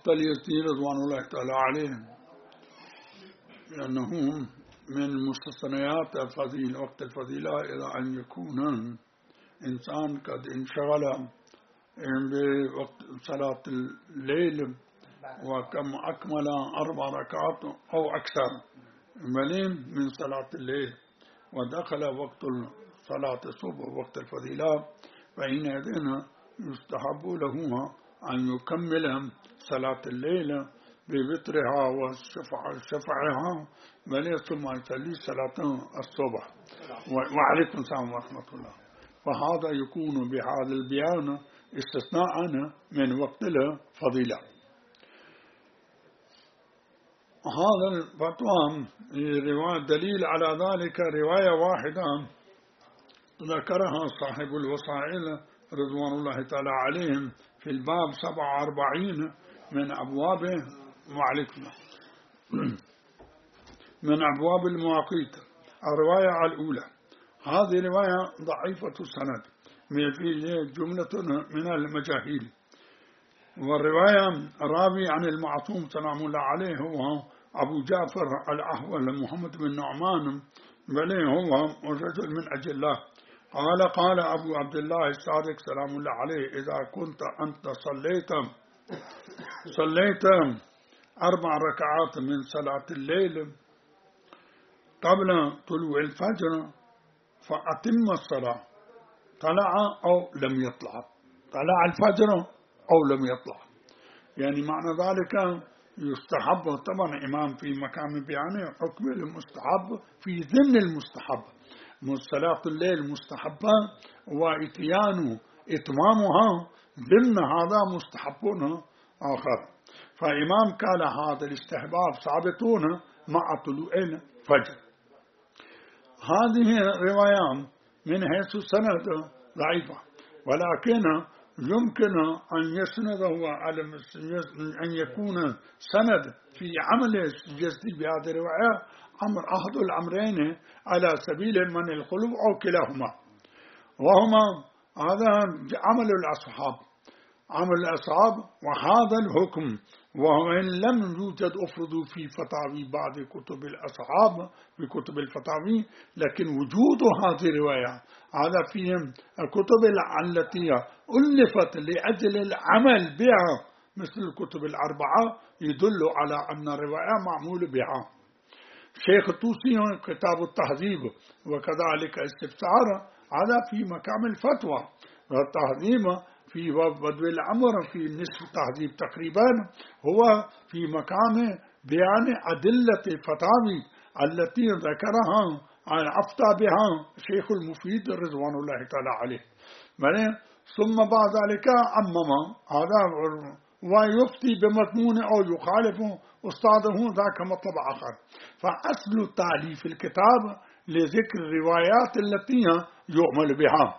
اليزدي رضوان الله تعالى عليه، لأنه من مستثنيات الفضيلة وقت الفضيلة إلى أن يكون إنسان قد انشغل بوقت صلاة الليل وكم أكمل 4 ركعات أو أكثر مليم من صلاة الليل ودخل وقت صلاة الصبح وقت الفضيلة، فحينئذ يستحب له أن يكمل صلاة الليل بوترها وشفعها بل ثم يصلي صلاة الصبح. وعليكم السلام ورحمة الله. فهذا يكون بهذا البيان استثناء من وقت الفضيلة. هذا الفتوى رواية دليل على ذلك رواية واحدة ذكرها صاحب الوسائل رضوان الله تعالى عليهم في الباب 47 من أبواب من أبواب المواقيت. الرواية الأولى هذه رواية ضعيفة السند فيه جملة من المجاهيل، والرواية راوي عن المعصوم سلام الله عليه هو أبو جعفر الأحول محمد بن نعمان، بل هو رجل من أجل الله. قال أبو عبد الله الصادق سلام الله عليه: إذا كنت أنت صليت 4 ركعات من صلاة الليل قبل طلوع الفجر فأتم الصلاة، طلع أو لم يطلع، طلع الفجر أو لم يطلع. يعني معنى ذلك يستحب طبعا إمام في مكان بيانه حكم المستحب في ضمن المستحب. صلاة الليل مستحبة وإتمامها ضمن هذا مستحب آخر. فإمام قال هذا الاستحباب ثابتون مع طلوع الفجر. هذه رواية من حيث السند ضعيفة، ولكن يمكن أن يسنده على أن يكون سند في عمل اليزدي بهذه الرواية أحد الأمرين على سبيل من الخلو أو كلاهما، وهما هذا عمل الأصحاب وهذا الحكم. وإن لم يوجد أفرد في فتاوي بعض كتب الأصحاب في كتب الفتاوي، لكن وجود هذه الرواية هذا فيهم الكتب التي ألفت لأجل العمل بها مثل الكتب الأربعة يدل على أن الرواية معمول بها. شيخ الطوسي كتاب التهذيب وكذلك استفسار هذا في مقام الفتوى، والتهذيب في بدو الأمر في نصف التهذيب تقريبا هو في مقام بيان أدلة الفتاوي التي ذكرها أفتى بها شيخ المفيد رضوان الله تعالى عليه. ثم بعد ذلك أمم هذا ويفتي بمضمون أو يخالف أستاذه ذاك مطلب آخر. فأصل تأليف الكتاب لذكر الروايات التي يعمل بها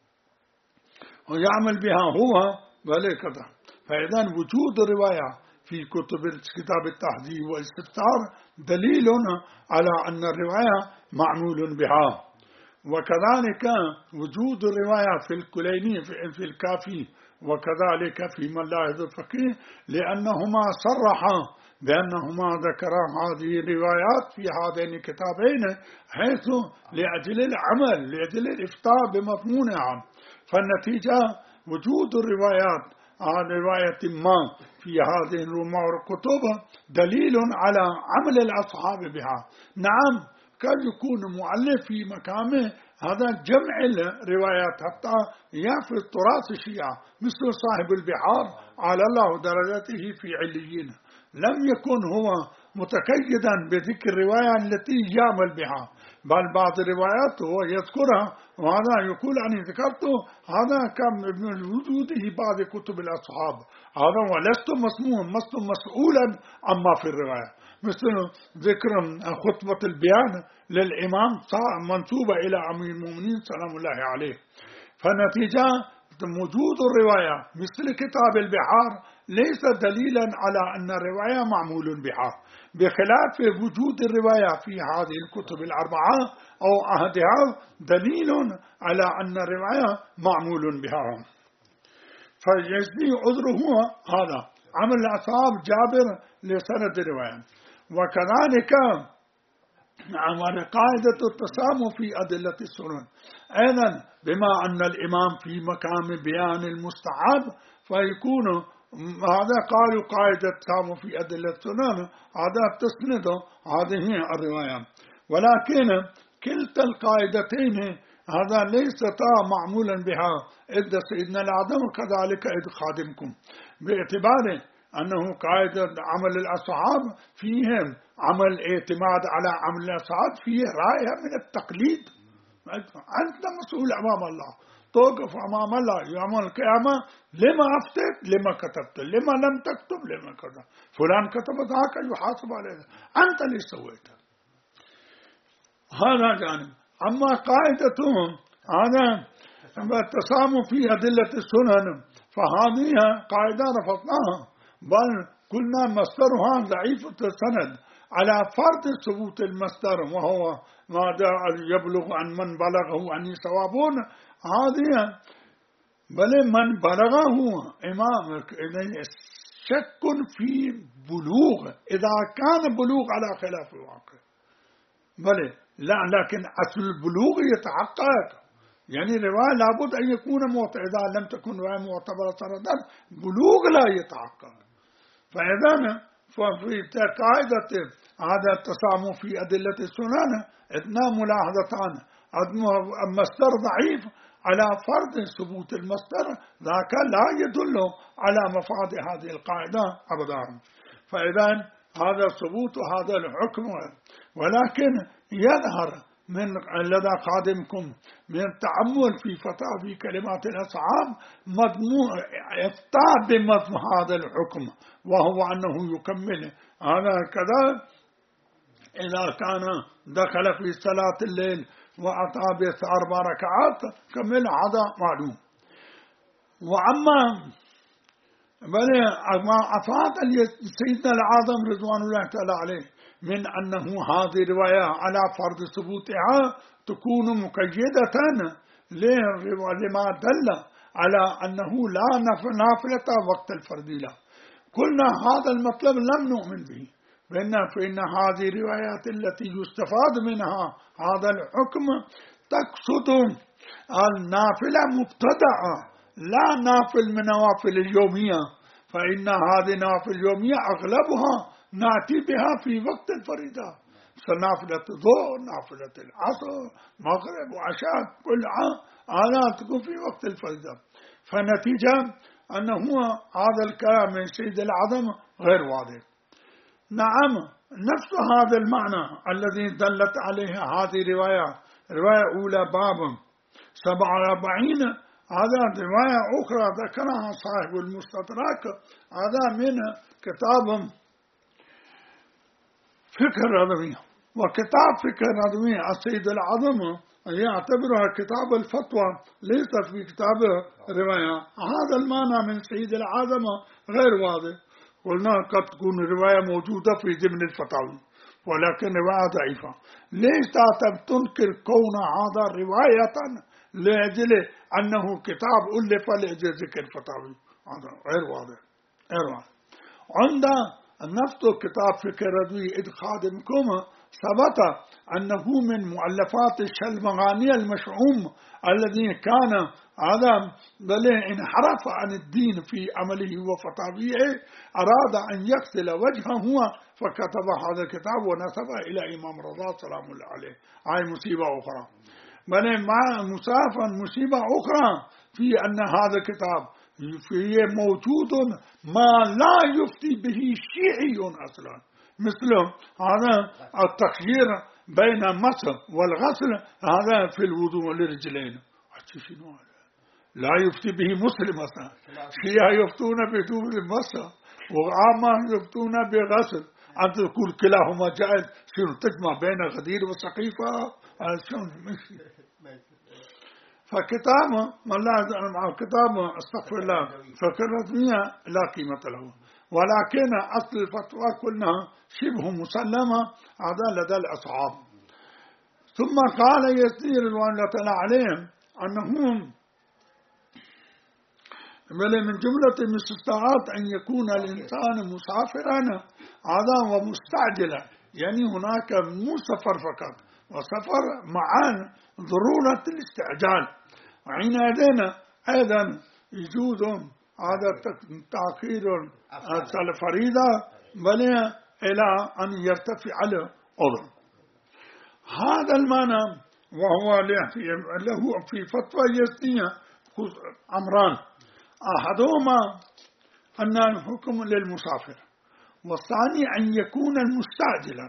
ويعمل بها هو ولكذا. فإذا وجود الرواية في كتاب التهذيب والاستفسار دليل على أن الرواية معمول بها. وكذلك وجود الرواية في الكليني في الكافي وكذلك في من لا يذو الفقيه، لأنهما صرحا بأنهما ذكرا هذه الروايات في هذين الكتابين حيث لأجل العمل لأجل الإفتاء بمضمونها. فالنتيجة وجود الروايات عن رواية ما في هذه الكتب دليل على عمل الأصحاب بها. نعم قد يكون مؤلف في مقامه هذا جمع الروايات حتى يفرض تراث الشيعة مثل صاحب البحار على الله درجته في عليين، لم يكن هو متقيدا بذكر الرواية التي يعمل بها، بل بعض الروايات هو يذكرها وهذا يقول أني ذكرته هذا كان من وجوده بعض كتب الأصحاب هذا ولست مسؤولا عما في الرواية، مثل ذكر خطبة البيان للإمام منسوبة إلى أمير المؤمنين سلام الله عليه. فالنتيجة وجود الرواية مثل كتاب البحار ليس دليلا على أن الرواية معمول بها، بخلاف وجود الرواية في هذه الكتب الأربعة أو أحدها دليل على أن الرواية معمول بها. فيجزي عذره هذا. عمل الأصحاب جابر لسند الرواية. وكذلك عمل قاعدة التسامح في أدلة السنن أيضا، بما أن الإمام في مقام بيان المستحب فيكون هذا قالوا قاعدة التسامح في أدلة السنن هذا تسند هذه الرواية. ولكن كلتا القاعدتين هذا ليستا معمولا بها إذ سيدنا العدم كذلك إذ خادمكم، باعتبار أنه قاعدة عمل الأصحاب فيهم عمل اعتماد على عمل الأصحاب، فيه رائحة من التقليد. أنت مسؤول أمام الله، توقف أمام الله يوم القيامة، لما أفتت، لما كتبت، لما لم تكتب، لما كذا فلان كتب ذاك يحاسب عليه، أنت اللي سويته. هذا جانب. أما قاعدتهم هذا التسامح في أدلة السنن فهذه قاعدة رفضناها، بل قلنا مصدرها ضعيفة السند على فرض ثبوت المصدر، وهو ما يبلغ عن من بلغه عني صوابون. هذه بل من بلغه إمام شك في بلوغ إذا كان بلوغ على خلاف الواقع، بل لا، لكن أصل البلوغ يتحقق، يعني رواية لابد أن يكون معتبر، إذا لم تكن رواية معتبرة سندا بلوغ لا يتحقق. فإذا ففي قاعدة هذا التسامح في أدلة السنن اثنان ملاحظتان: المصدر ضعيف على فرض ثبوت المصدر، ذاك لا يدل على مفاد هذه القاعدة أبدا. فإذا هذا ثبوت هذا الحكم، ولكن يظهر من لدى خادمكم من التأمل في فتاوى كلمات الأصحاب مضمون إفتاء بمضمون هذا الحكم، وهو أنه يكمل هذا كذا إذا كان دخل في صلاة الليل وأتى ب4 ركعات كمل، هذا معلوم. وأما بل ما أفاد سيدنا العظم رضوان الله تعالى عليه من أنه هذه الرواية على فرض ثبوتها تكون مقيدة لما دل على أنه لا نافلة وقت الفرضيلة، قلنا هذا المطلب لم نؤمن به، فإن هذه الروايات التي يستفاد منها هذا الحكم تقصد النافلة مبتدأة لا نافل من نوافل اليومية، فإن هذه النوافل اليومية أغلبها نأتي بها في وقت الفريضة، فنافلة الظهر، نافلة العصر، مغرب وعشاء كلها آلات تكون في وقت الفريضة. فنتيجة أنه هذا الكلام من سيد العظم غير واضح. نعم، نفس هذا المعنى الذي دلت عليه هذه الرواية، رواية أولى باب 47، هذا رواية أخرى ذكرها صاحب المستدرك، هذا من كتاب فقه الرضوية. وكتاب فقه الرضوية السيد العظم يعتبرها كتاب الفتوى، ليست في كتاب الرواية. هذا المعنى من سيد العظم غير واضح. قلنا قد تكون الرواية موجودة في ضمن الفتاوي ولكن رواية ضعيفة. ليش تنكر كون هذا رواية لأجل أنه كتاب ألف لأجل ذكر الفتاوي؟ هذا غير واضح. عند نفس كتاب فقه الرضوية إذ خادمكم ثبت أنه من مؤلفات الشلمغاني المشؤوم الذي كان هذا بل انحرف عن الدين في عمله وفتاويه، أراد أن يغسل وجهه فكتب هذا الكتاب ونسبه إلى إمام رضا سلام الله عليه. هاي مصيبة أخرى، بل مع مصيبة أخرى في أن هذا الكتاب فيه موجود ما لا يفتي به شيعي أصلا، مثل هذا التخيير بين المسح والغسل هذا في الوضوء للرجلين، لا يفتي به مسلم مثلا. شيعة يفتون بدون المسح وعامة يفتون بغسل، أنت تقول كلاهما جائز، شنو تجمع بين غدير وسقيفة؟ فكتاب استغفر الله فقه الرضوية لا قيمة له، ولكن أصل الفتوى قلنا شبه مسلمة هذا لدى الأصحاب. ثم قال يزيد رضوان الله تعالى عليهم أنهم بل من جملة المستثناءات أن يكون الإنسان مسافرا هذا ومستعجلا، يعني هناك مو سفر فقط، وسفر مع ضرورة الاستعجال، وحينئذ أيضا يجوز هذا تأخير الفريضة بل إلى أن يرتفع العذر. هذا المعنى، وهو له في فتوى يزنية أمران: أحدهما أن الحكم للمسافر، والثاني أن يكون المستعجلا.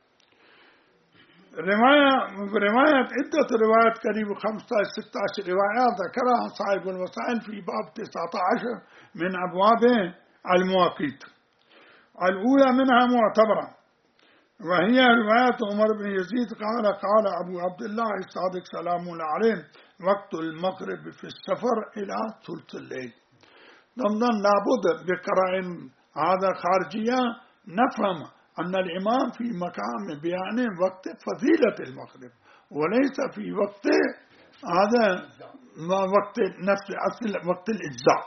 رواية عدة روايات قريب 15-16 روايات ذكرها صاحب الوسائل في باب 19 من أبواب المواقيت. الأولى منها معتبرة، وهي رواية عمر بن يزيد قال أبو عبد الله الصادق سلام الله عليه: وقت المغرب في السفر إلى ثلث الليل. ضمنا لابد بقراء هذا خارجية نفهم أن الإمام في مقام بيان وقت فضيلة المغرب، وليس في وقت هذا وقت نفس أصل وقت الإجزاء.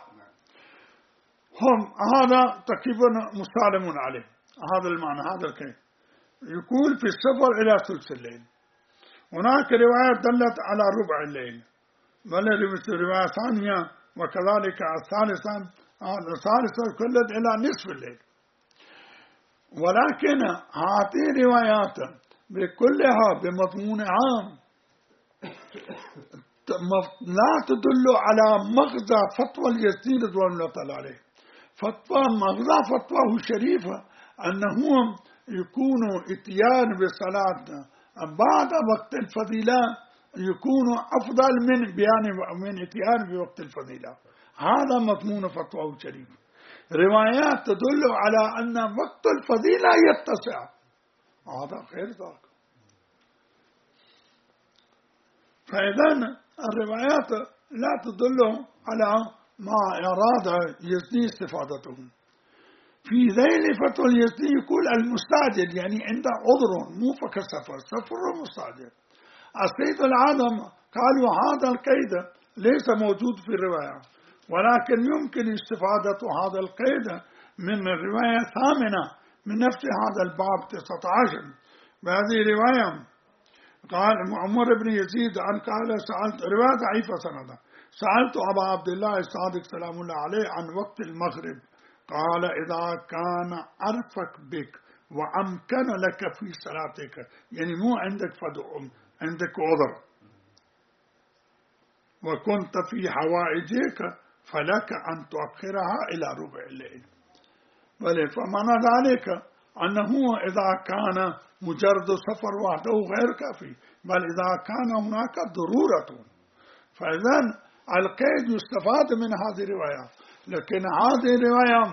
هذا تقريبا مسالم عليه. هذا المعنى، هذا الكلام يقول في السفر إلى ثلث الليل. هناك رواية دلت على ربع الليل، بل رواية ثانية وكذلك الثالثة كلت إلى نصف الليل. ولكن هذه الروايات بكلها بمضمون عام لا تدل على مغزى فتوى اليزيد رضوان الله تعالى عليه. مغزى فتواه شريفة أنه يكون اتيان بالصلاة بعد وقت الفضيلة يكون أفضل من من اتيان بوقت الفضيلة. هذا مضمون فتواه الشريف. روايات تدل على أن وقت الفضيلة يتسع، هذا غير ذاك. فإذا الروايات لا تدل على ما أراد يزدي استفادته. في ذيل فتوى اليزدي يقول المستعجل، يعني عنده عذر مو فقط سفر ومستعجل. السيد العالم قالوا هذا القيد ليس موجود في الرواية، ولكن يمكن استفادة هذا القيد من الرواية الثامنة من نفس هذا الباب 19. بهذه الرواية قال عمر بن يزيد قال سألت، رواية ضعيفة سندها، سألت أبا عبد الله الصادق سلام الله عليه عن وقت المغرب، قال إذا كان أرفق بك وأمكن لك في صلاتك، يعني مو عندك عندك عذر وكنت في حوائجك فلك أن تؤخرها إلى ربع الليل. بل فمعنى ذلك أنه إذا كان مجرد سفر وحده غير كافي، بل إذا كان هناك ضرورة، فإذا القيد يستفاد من هذه الرواية. لكن هذه الرواية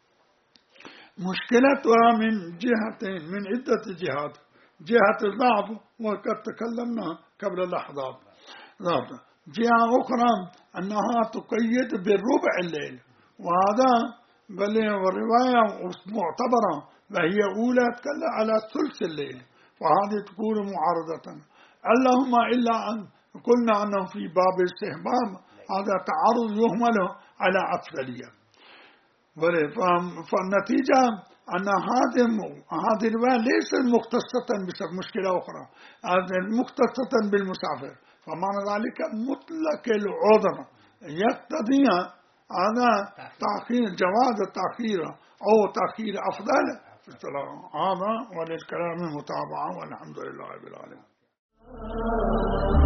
مشكلتها من جهتين، من عدة جهات: جهة الضعف وقد تكلمنا قبل لحظات، جهة أخرى أنها تقيد بالربع الليل، وهذا بل والرواية معتبرة، وهي أولى تكلم على ثلث الليل، وهذه تكون معارضة. اللهم إلا أن قلنا أنه في باب الاستحباب هذا تعارض يهمل على أفضلية. فالنتيجة أن هذه الرواية ليست مختصة بمشكلة أخرى، هذه مختصة بالمسافر، فمعنى ذلك مطلق العذر يقتضي هذا تأخير، جواز التأخير أو تأخير أفضل في الصلاة. هذا وللكلام متابعة، والحمد لله رب العالمين.